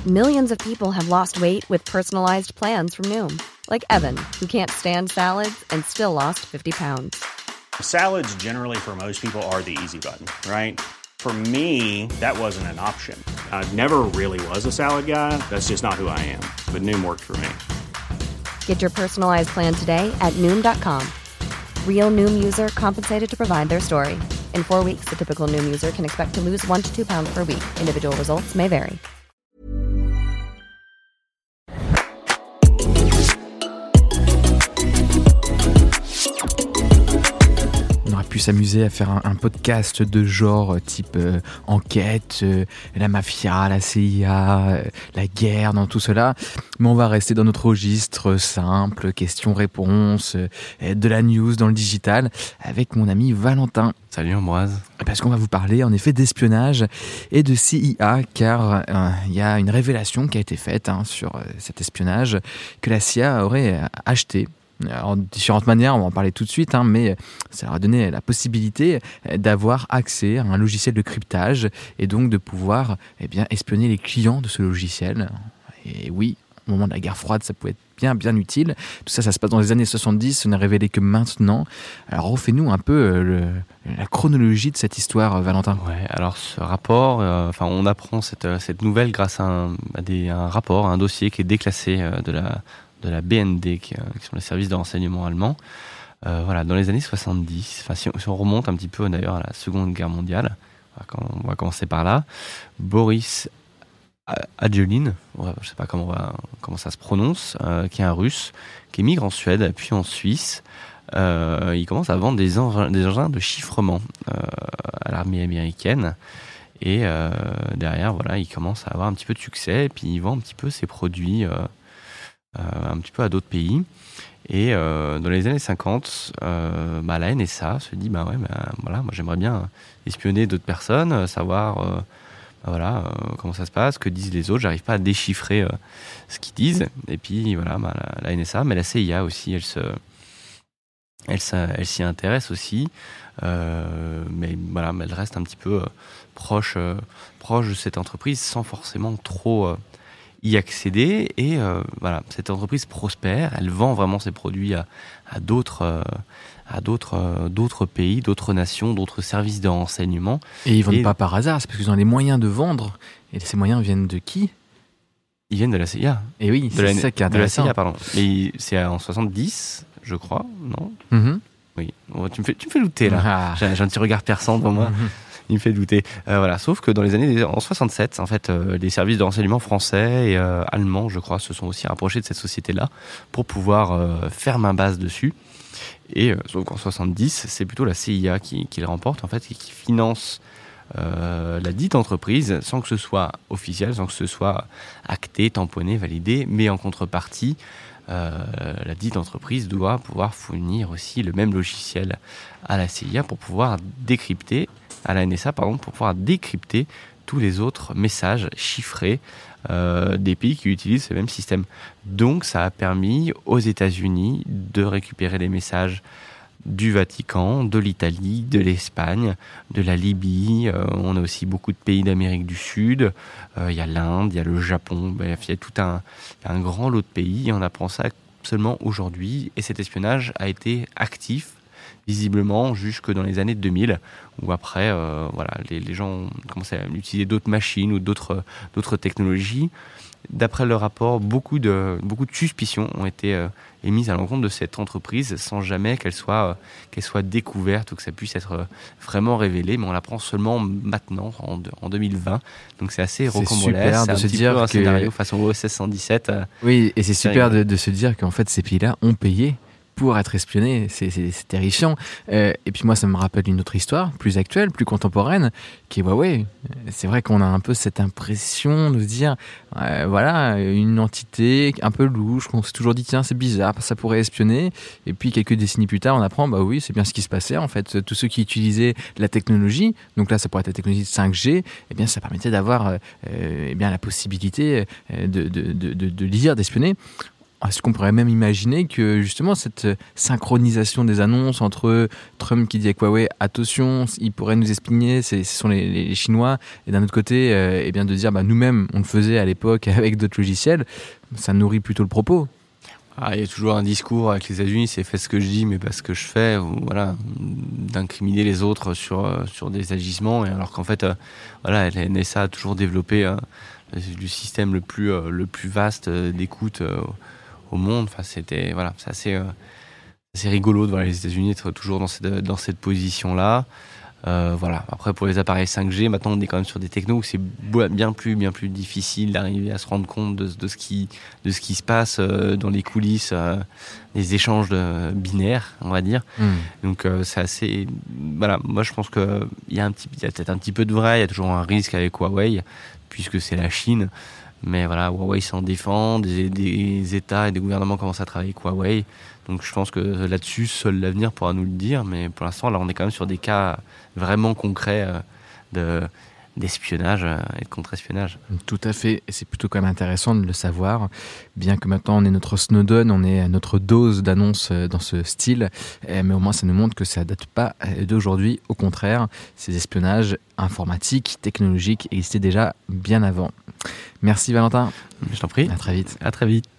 Millions of people have lost weight with personalized plans from Noom. Like Evan, who can't stand salads and still lost 50 pounds. Salads generally for most people are the easy button, right? For me, that wasn't an option. I never really was a salad guy. That's just not who I am. But Noom worked for me. Get your personalized plan today at Noom.com. Real Noom user compensated to provide their story. In 4 weeks, the typical Noom user can expect to lose 1 to 2 pounds per week. Individual results may vary. On aurait pu s'amuser à faire un podcast de genre type enquête, la mafia, la CIA, la guerre, dans tout cela. Mais on va rester dans notre registre simple, questions-réponses, de la news dans le digital, avec mon ami Valentin. Salut Ambroise. Parce qu'on va vous parler en effet d'espionnage et de CIA, car il y a une révélation qui a été faite sur cet espionnage que la CIA aurait acheté. En différentes manières, on va en parler tout de suite, mais ça leur a donné la possibilité d'avoir accès à un logiciel de cryptage et donc de pouvoir espionner les clients de ce logiciel. Et oui, au moment de la guerre froide, ça pouvait être bien utile. Tout ça, ça se passe dans les années 70, ça n'est révélé que maintenant. Alors refais-nous un peu la chronologie de cette histoire, Valentin. Ouais, alors ce rapport, on apprend cette nouvelle grâce à un rapport, un dossier qui est déclassé de la BND, qui sont les services de renseignement allemands. Dans les années 70, si on remonte un petit peu d'ailleurs à la Seconde Guerre mondiale, on va commencer par là, Boris Adjolin, je ne sais pas comment ça se prononce, qui est un Russe, qui émigre en Suède, puis en Suisse. Il commence à vendre des engins de chiffrement à l'armée américaine. Et derrière, il commence à avoir un petit peu de succès, et puis il vend un petit peu ses produits un petit peu à d'autres pays. Et dans les années 50, la NSA se dit moi j'aimerais bien espionner d'autres personnes, savoir comment ça se passe, que disent les autres. J'arrive pas à déchiffrer ce qu'ils disent. Et puis la NSA, mais la CIA aussi, elle s'y intéresse aussi, mais elle reste un petit peu proche de cette entreprise sans forcément trop y accéder. Et cette entreprise prospère, elle vend vraiment ses produits à d'autres pays, d'autres nations, d'autres services de renseignement. Et ils vendent pas par hasard, c'est parce qu'ils ont les moyens de vendre. Et ces moyens viennent de qui ? Ils viennent de la CIA. Et oui, c'est ça qui est intéressant. De la CIA, pardon. Mais c'est en 70, je crois, non ? Mm-hmm. Oui. Tu me fais douter là. J'ai un petit regard perçant devant moi. Il me fait douter. Sauf que dans les années en 67, en fait, les services de renseignement français et allemands, je crois, se sont aussi rapprochés de cette société-là pour pouvoir faire main basse dessus. Et sauf qu'en 70, c'est plutôt la CIA qui le remporte, en fait, et qui finance la dite entreprise sans que ce soit officiel, sans que ce soit acté, tamponné, validé, mais en contrepartie, la dite entreprise doit pouvoir fournir aussi le même logiciel à la CIA pour pouvoir décrypter, à la NSA pardon, pour pouvoir décrypter tous les autres messages chiffrés des pays qui utilisent ce même système. Donc ça a permis aux États-Unis de récupérer les messages du Vatican, de l'Italie, de l'Espagne, de la Libye. On a aussi beaucoup de pays d'Amérique du Sud. Il y a l'Inde, il y a le Japon. Il y a tout un grand lot de pays. Et on apprend ça seulement aujourd'hui. Et cet espionnage a été actif, visiblement, jusque dans les années 2000, où après, les gens ont commencé à utiliser d'autres machines ou d'autres technologies. D'après le rapport, beaucoup de suspicions ont été émises à l'encontre de cette entreprise sans jamais qu'elle soit découverte ou que ça puisse être vraiment révélé. Mais on l'apprend seulement maintenant, en 2020. Donc c'est assez rocambolesque. C'est super de se dire un scénario façon OSS 117. Oui, et c'est super de se dire qu'en fait ces pays-là ont payé pour être espionnés, c'est terrifiant. Et puis moi, ça me rappelle une autre histoire, plus actuelle, plus contemporaine, qui est Huawei. C'est vrai qu'on a un peu cette impression de se dire, une entité un peu louche, qu'on s'est toujours dit, tiens, c'est bizarre, ça pourrait espionner. Et puis quelques décennies plus tard, on apprend, oui, c'est bien ce qui se passait. En fait, tous ceux qui utilisaient la technologie, donc là, ça pourrait être la technologie de 5G, ça permettait d'avoir la possibilité de lire, d'espionner. est-ce qu'on pourrait même imaginer que justement cette synchronisation des annonces entre Trump qui dit à Huawei attention, ils pourraient nous espionner, ce sont les Chinois, et d'un autre côté, eh bien de dire nous-mêmes on le faisait à l'époque avec d'autres logiciels, ça nourrit plutôt le propos. Il y a toujours un discours avec les États-Unis, c'est fais ce que je dis mais pas ce que je fais, ou voilà, d'incriminer les autres sur des agissements, et alors qu'en fait, la NSA a toujours développé le système le plus vaste d'écoute au monde. Enfin, c'est assez rigolo de voir les États-Unis être toujours dans cette position-là. Après, pour les appareils 5G, maintenant on est quand même sur des technos où c'est bien plus difficile d'arriver à se rendre compte de ce qui se passe dans les coulisses des échanges binaires, on va dire. Donc c'est assez... moi je pense qu'il y a peut-être un petit peu de vrai, il y a toujours un risque avec Huawei, puisque c'est la Chine. Mais Huawei s'en défend, des États et des gouvernements commencent à travailler avec Huawei. Donc je pense que là-dessus, seul l'avenir pourra nous le dire. Mais pour l'instant, là, on est quand même sur des cas vraiment concrets d'espionnage et de contre-espionnage. Tout à fait, et c'est plutôt quand même intéressant de le savoir, bien que maintenant on ait notre Snowden, on ait notre dose d'annonces dans ce style, mais au moins ça nous montre que ça ne date pas d'aujourd'hui. Au contraire, ces espionnages informatiques, technologiques existaient déjà bien avant. Merci Valentin. Je t'en prie. À très vite. À très vite.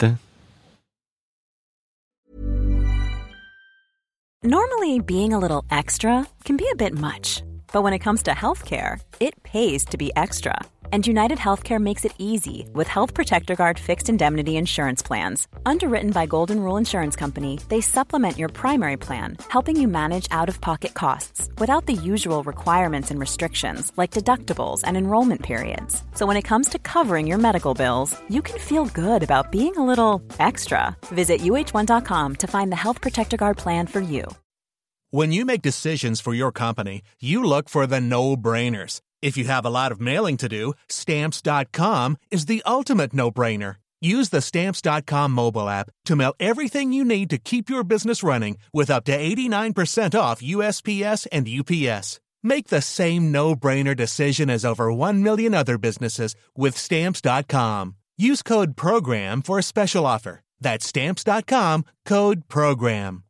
Normally, being a little extra can be a bit much. But when it comes to healthcare, it pays to be extra. And United Healthcare makes it easy with Health Protector Guard fixed indemnity insurance plans. Underwritten by Golden Rule Insurance Company, they supplement your primary plan, helping you manage out-of-pocket costs without the usual requirements and restrictions like deductibles and enrollment periods. So when it comes to covering your medical bills, you can feel good about being a little extra. Visit uh1.com to find the Health Protector Guard plan for you. When you make decisions for your company, you look for the no-brainers. If you have a lot of mailing to do, Stamps.com is the ultimate no-brainer. Use the Stamps.com mobile app to mail everything you need to keep your business running with up to 89% off USPS and UPS. Make the same no-brainer decision as over 1 million other businesses with Stamps.com. Use code PROGRAM for a special offer. That's Stamps.com, code PROGRAM.